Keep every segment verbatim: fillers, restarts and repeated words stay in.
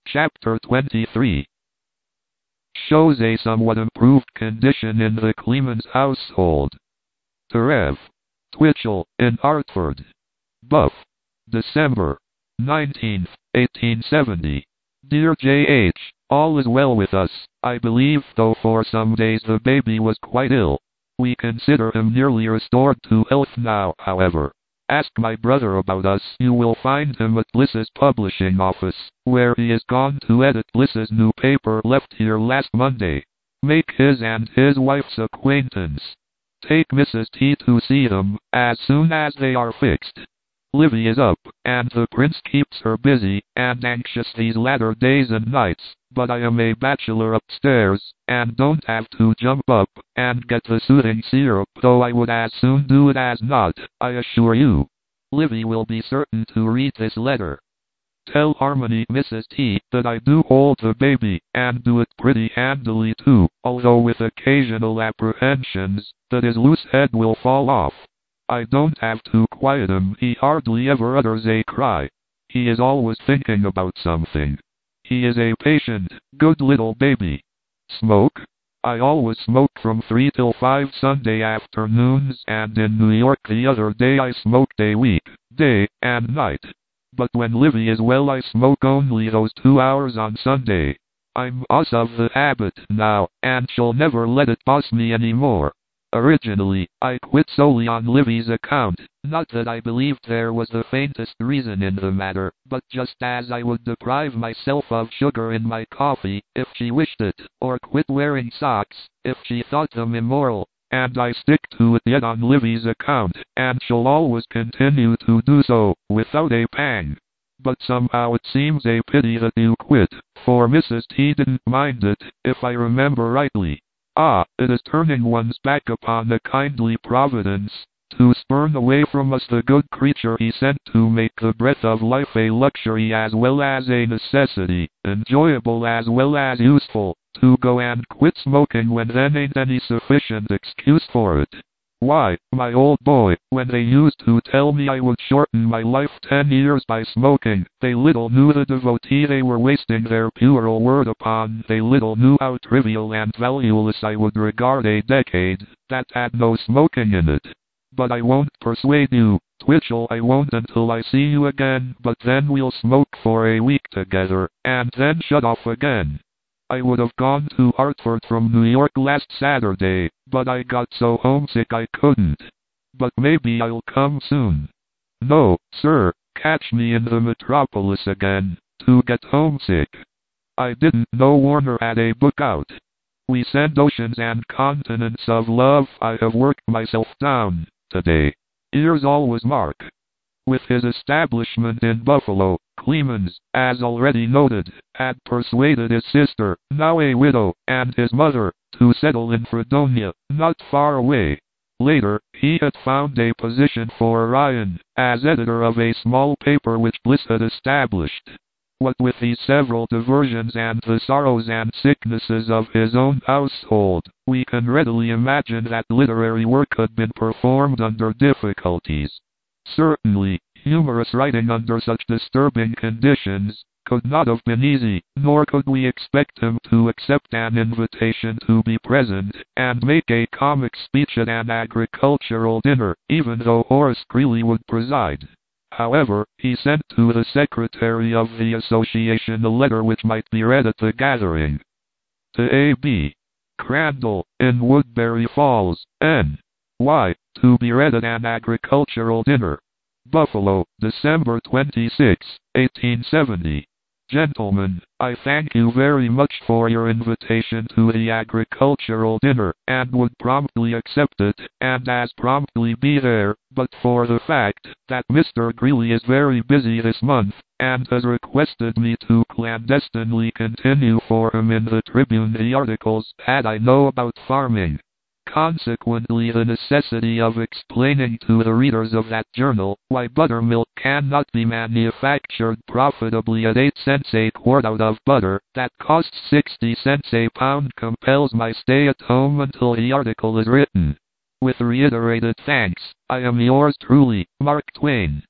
Chapter twenty-three shows a somewhat improved condition in the Clemens household. To Rev Twitchell in Hartford. Buff. December nineteenth, eighteen seventy. Dear J H, all is well with us, I believe, though for some days the baby was quite ill. We consider him nearly restored to health now, however. Ask my brother about us. You will find him at Bliss's publishing office, where he is gone to edit Bliss's new paper left here last Monday. Make his and his wife's acquaintance. Take Missus T to see them, as soon as they are fixed. Livy is up, and the prince keeps her busy and anxious these latter days and nights, but I am a bachelor upstairs, and don't have to jump up and get the soothing syrup, though I would as soon do it as not, I assure you. Livy will be certain to read this letter. Tell Harmony, Missus T, that I do hold the baby, and do it pretty handily too, although with occasional apprehensions that his loose head will fall off. I don't have to quiet him, he hardly ever utters a cry. He is always thinking about something. He is a patient, good little baby. Smoke? I always smoke from three till five Sunday afternoons, and in New York the other day I smoked a week, day and night. But when Livy is well I smoke only those two hours on Sunday. I'm boss of the habit now, and shall never let it boss me any more. Originally, I quit solely on Livy's account, not that I believed there was the faintest reason in the matter, but just as I would deprive myself of sugar in my coffee, if she wished it, or quit wearing socks, if she thought them immoral, and I stick to it yet on Livy's account, and shall always continue to do so, without a pang. But somehow it seems a pity that you quit, for Missus T didn't mind it, if I remember rightly. Ah, it is turning one's back upon the kindly Providence, to spurn away from us the good creature he sent to make the breath of life a luxury as well as a necessity, enjoyable as well as useful, to go and quit smoking when then ain't any sufficient excuse for it. Why, my old boy, when they used to tell me I would shorten my life ten years by smoking, they little knew the devotee they were wasting their puerile word upon. They little knew how trivial and valueless I would regard a decade that had no smoking in it. But I won't persuade you, Twitchell, I won't until I see you again, but then we'll smoke for a week together, and then shut off again. I would have gone to Hartford from New York last Saturday, but I got so homesick I couldn't. But maybe I'll come soon. No, sir, catch me in the metropolis again, to get homesick. I didn't know Warner had a book out. We send oceans and continents of love. I have worked myself down today. Ears always Mark. With his establishment in Buffalo, Clemens, as already noted, had persuaded his sister, now a widow, and his mother, to settle in Fredonia, not far away. Later, he had found a position for Orion, as editor of a small paper which Bliss had established. What with these several diversions and the sorrows and sicknesses of his own household, we can readily imagine that literary work had been performed under difficulties. Certainly, humorous writing under such disturbing conditions could not have been easy, nor could we expect him to accept an invitation to be present and make a comic speech at an agricultural dinner, even though Horace Greeley would preside. However, he sent to the secretary of the association a letter which might be read at the gathering. To A B Crandall, in Woodbury Falls, N Y, to be read at an agricultural dinner. Buffalo, December twenty-sixth, eighteen seventy. Gentlemen, I thank you very much for your invitation to the agricultural dinner, and would promptly accept it, and as promptly be there, but for the fact that Mister Greeley is very busy this month, and has requested me to clandestinely continue for him in the Tribune the articles that I know about farming. Consequently, the necessity of explaining to the readers of that journal why buttermilk cannot be manufactured profitably at eight cents a quart out of butter that costs sixty cents a pound compels my stay at home until the article is written. With reiterated thanks, I am yours truly, Mark Twain.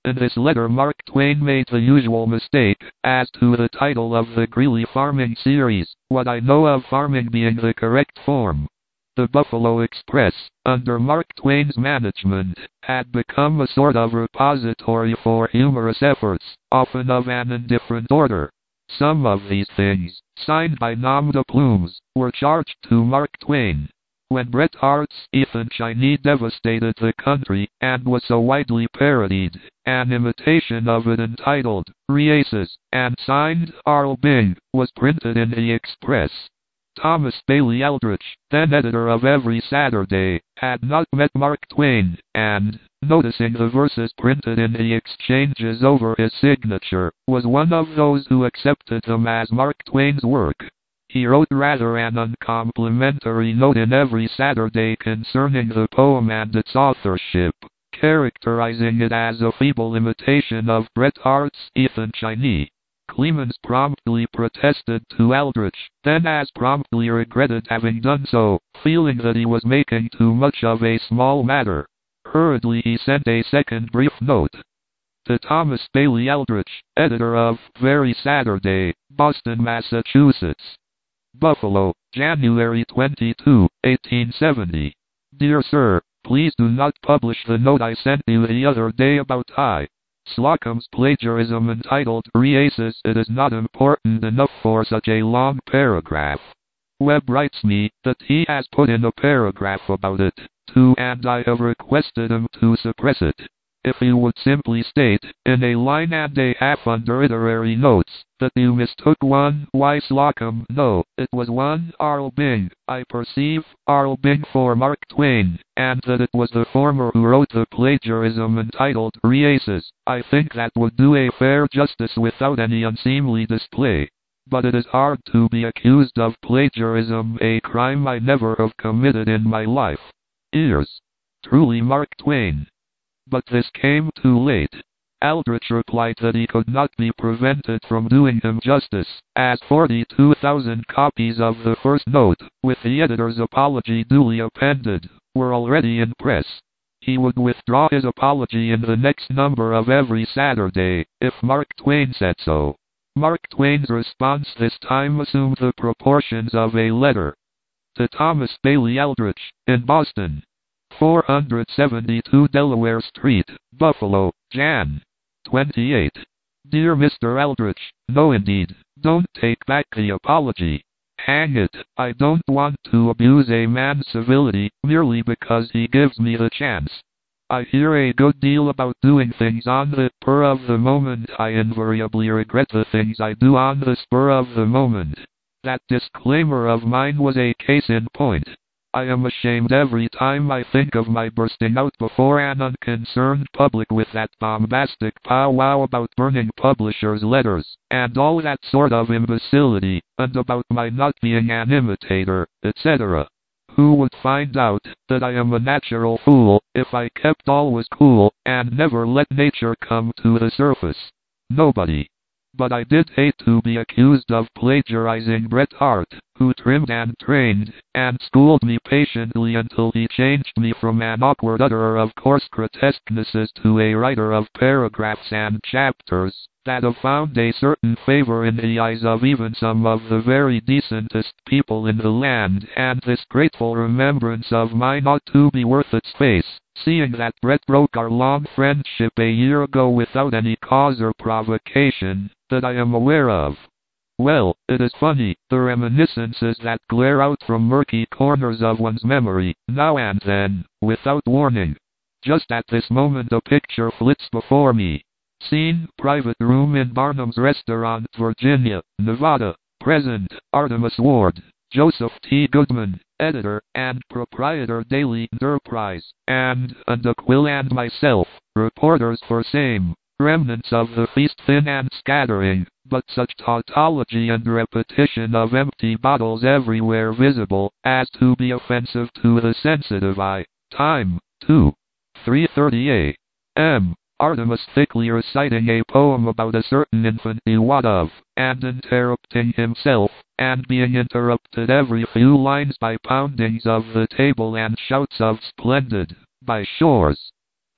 In this letter Mark Twain made the usual mistake as to the title of the Greeley Farming series, what I know of farming being the correct form. The Buffalo Express, under Mark Twain's management, had become a sort of repository for humorous efforts, often of an indifferent order. Some of these things, signed by nom de plumes, were charged to Mark Twain. When Bret Harte's Ethan Chiney devastated the country, and was so widely parodied, an imitation of it entitled Reaces, and signed Arl Bing, was printed in the Express. Thomas Bailey Eldridge, then editor of Every Saturday, had not met Mark Twain, and, noticing the verses printed in the exchanges over his signature, was one of those who accepted them as Mark Twain's work. He wrote rather an uncomplimentary note in Every Saturday concerning the poem and its authorship, characterizing it as a feeble imitation of Bret Harte's Ethan Chiney. Clemens promptly protested to Eldridge, then as promptly regretted having done so, feeling that he was making too much of a small matter. Hurriedly he sent a second brief note to Thomas Bailey Eldridge, editor of Very Saturday, Boston, Massachusetts. Buffalo, January twenty-second, eighteen seventy. Dear Sir, please do not publish the note I sent you the other day about I. Slocum's plagiarism entitled Reaces. It is not important enough for such a long paragraph. Webb writes me that he has put in a paragraph about it, too, and I have requested him to suppress it. If you would simply state, in a line and a half under literary notes, that you mistook one Y. Slocum, no, it was one Arl Bing, I perceive, Arl Bing for Mark Twain, and that it was the former who wrote the plagiarism entitled Reaces, I think that would do a fair justice without any unseemly display. But it is hard to be accused of plagiarism, a crime I never have committed in my life. Ears. Truly Mark Twain. But this came too late. Eldridge replied that he could not be prevented from doing him justice, as forty-two thousand copies of the first note, with the editor's apology duly appended, were already in press. He would withdraw his apology in the next number of Every Saturday, if Mark Twain said so. Mark Twain's response this time assumed the proportions of a letter. To Thomas Bailey Eldridge, in Boston. four seventy-two Delaware Street, Buffalo, January twenty-eighth. Dear Mister Eldridge, no indeed, don't take back the apology. Hang it, I don't want to abuse a man's civility, merely because he gives me the chance. I hear a good deal about doing things on the spur of the moment. I invariably regret the things I do on the spur of the moment. That disclaimer of mine was a case in point. I am ashamed every time I think of my bursting out before an unconcerned public with that bombastic powwow about burning publishers' letters, and all that sort of imbecility, and about my not being an imitator, et cetera. Who would find out that I am a natural fool, if I kept always cool, and never let nature come to the surface? Nobody. But I did hate to be accused of plagiarizing Bret Harte, who trimmed and trained, and schooled me patiently until he changed me from an awkward utterer of coarse grotesquenesses to a writer of paragraphs and chapters, that have found a certain favor in the eyes of even some of the very decentest people in the land, and this grateful remembrance of mine ought to be worth its face, seeing that Bret broke our long friendship a year ago without any cause or provocation that I am aware of. Well, it is funny, the reminiscences that glare out from murky corners of one's memory, now and then, without warning. Just at this moment a picture flits before me. Scene, private room in Barnum's Restaurant, Virginia, Nevada. Present, Artemus Ward, Joseph T. Goodman, editor, and proprietor Daily Enterprise, and, and a Quill and myself, reporters for same. Remnants of the feast thin and scattering, but such tautology and repetition of empty bottles everywhere visible, as to be offensive to the sensitive eye. Time, two. three thirty a m Artemus thickly reciting a poem about a certain infant he wot of, and interrupting himself, and being interrupted every few lines by poundings of the table and shouts of splendid, by Shores.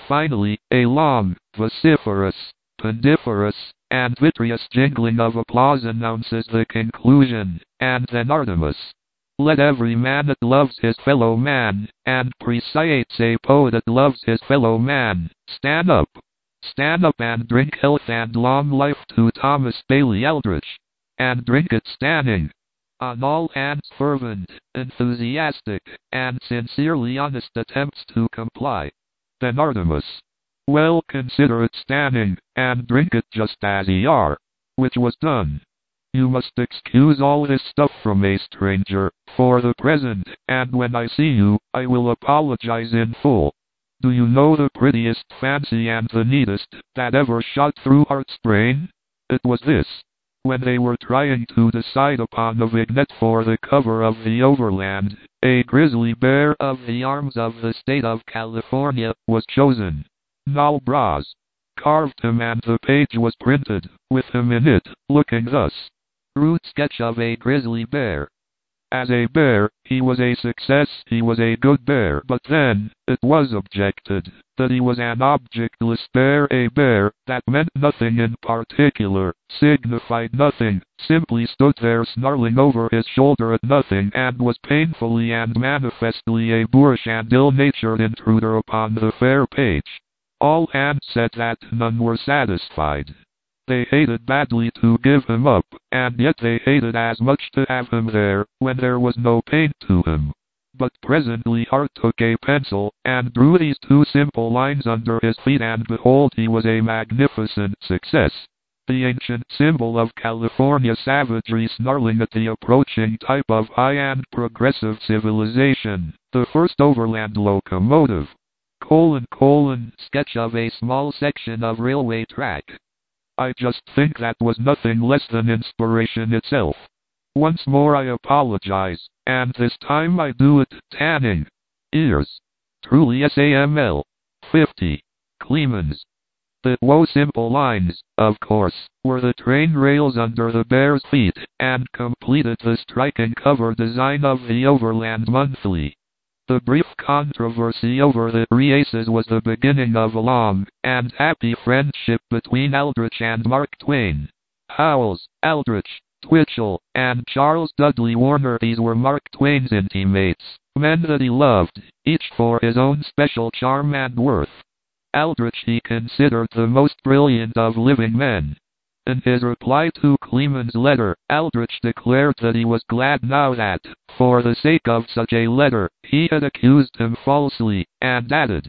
Finally, a long, vociferous, pondiferous, and vitreous jingling of applause announces the conclusion, and then Artemis. Let every man that loves his fellow man, and preciates a poet that loves his fellow man, stand up. Stand up and drink health and long life to Thomas Bailey Aldrich. And drink it standing. On all hands fervent, enthusiastic, and sincerely honest attempts to comply. Then Artemis. Well, consider it standing, and drink it just as ye are. Which was done. You must excuse all this stuff from a stranger, for the present, and when I see you, I will apologize in full. Do you know the prettiest fancy and the neatest that ever shot through Art's brain? It was this. When they were trying to decide upon the vignette for the cover of the Overland, a grizzly bear of the arms of the state of California was chosen. Noll Braz carved him and the page was printed, with him in it, looking thus. Rude sketch of a grizzly bear. As a bear, he was a success, he was a good bear, but then, it was objected, that he was an objectless bear, a bear that meant nothing in particular, signified nothing, simply stood there snarling over his shoulder at nothing and was painfully and manifestly a boorish and ill-natured intruder upon the fair page. All hands said that none were satisfied. They hated badly to give him up, and yet they hated as much to have him there, when there was no pain to him. But presently Hart took a pencil, and drew these two simple lines under his feet, and behold, he was a magnificent success. The ancient symbol of California savagery snarling at the approaching type of high and progressive civilization, the first overland locomotive. Colon colon, sketch of a small section of railway track. I just think that was nothing less than inspiration itself. Once more I apologize, and this time I do it tanning. Ears. Truly S A M L. fifty. Clemens. The woe simple lines, of course, were the train rails under the bear's feet, and completed the striking cover design of the Overland Monthly. The brief controversy over the races was the beginning of a long and happy friendship between Aldrich and Mark Twain. Howells, Aldrich, Twitchell, and Charles Dudley Warner, these were Mark Twain's intimates, men that he loved, each for his own special charm and worth. Aldrich he considered the most brilliant of living men. In his reply to Clemens' letter, Aldrich declared that he was glad now that, for the sake of such a letter, he had accused him falsely, and added,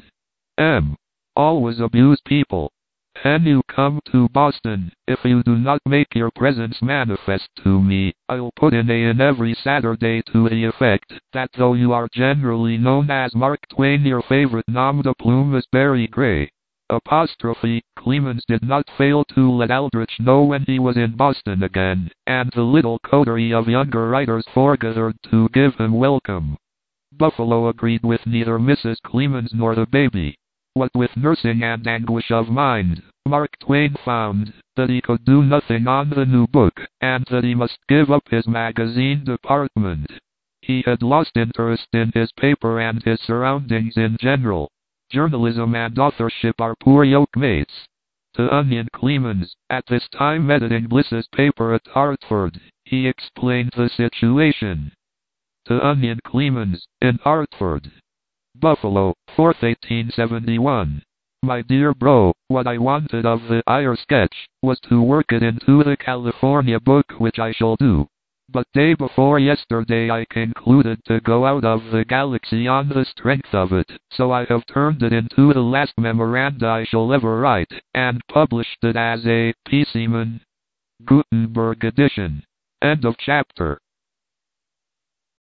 M. Always abuse people. Can you come to Boston? If you do not make your presence manifest to me, I'll put in a in every Saturday to the effect that though you are generally known as Mark Twain, your favorite nom de plume is Barry Gray. Apostrophe, Clemens did not fail to let Aldrich know when he was in Boston again, and the little coterie of younger writers forgathered to give him welcome. Buffalo agreed with neither Missus Clemens nor the baby. What with nursing and anguish of mind, Mark Twain found that he could do nothing on the new book, and that he must give up his magazine department. He had lost interest in his paper and his surroundings in general. Journalism and authorship are poor yoke mates. To Onion Clemens, at this time editing Bliss's paper at Hartford, he explained the situation. To Onion Clemens, in Hartford. Buffalo, fourth eighteen seventy-one. My dear bro, what I wanted of the Eyre sketch was to work it into the California book, which I shall do. But day before yesterday I concluded to go out of the galaxy on the strength of it, so I have turned it into the last memoranda I shall ever write, and published it as a P. Seaman Gutenberg edition. End of chapter.